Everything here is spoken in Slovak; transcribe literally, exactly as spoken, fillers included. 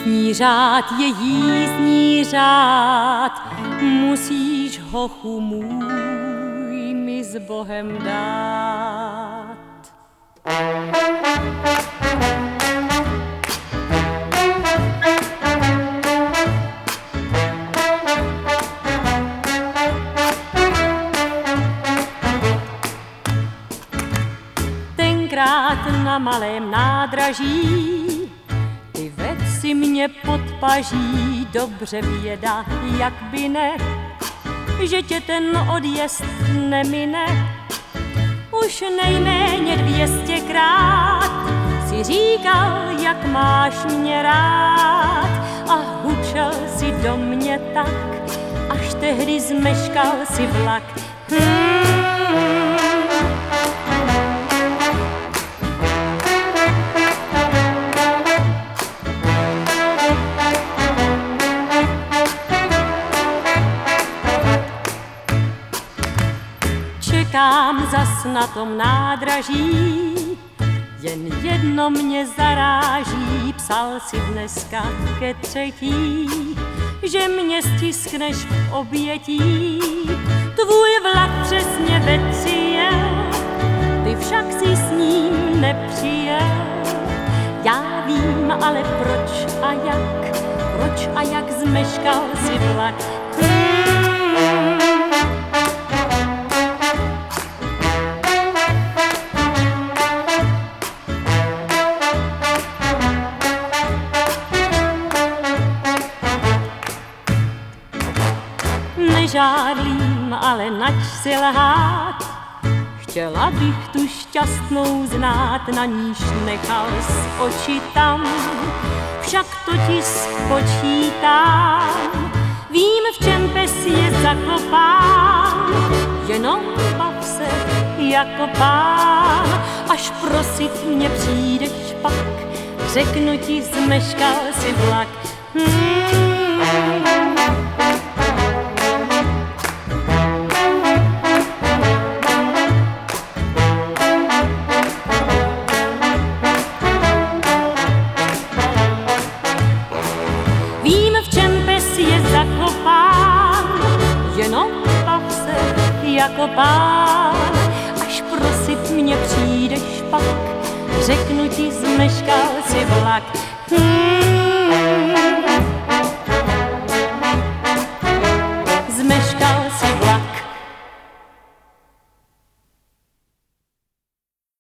Jízdní řád je jízdní řád, musíš hochu můj mi s Bohem dát. Tenkrát na malém nádraží ty vedl si mě pod paží, dobře věda, jak by ne, že tě ten odjezd nemine. Už nejméně dvěstěkrát si říkal, jak máš mě rád a hučel si do mě tak, až tehdy zmeškal si vlak. Hmm. Čekám zas na tom nádraží, jen jedno mě zaráží, psal si dneska ke třetí, že mě stiskneš v obětí. Tvůj vlak přesně ve tři jel, ty však si s ním nepřijel. Já vím, ale proč a jak, proč a jak zmeškal si vlak. Hmm. Nežádlím, ale nač si lhát, chtěla bych tu šťastnou znát, na níž nechal z oči tam, však to ti spočítám. Vím, v čem pes je zakopán, jenom bav se jako pán. Až prosit mě přijdeš pak, řeknu ti, zmeškal si vlak. Hmm. Jenom bav se jako pán, až prosit mě přijdeš pak, řeknu ti, zmeškal si vlak. Hmm.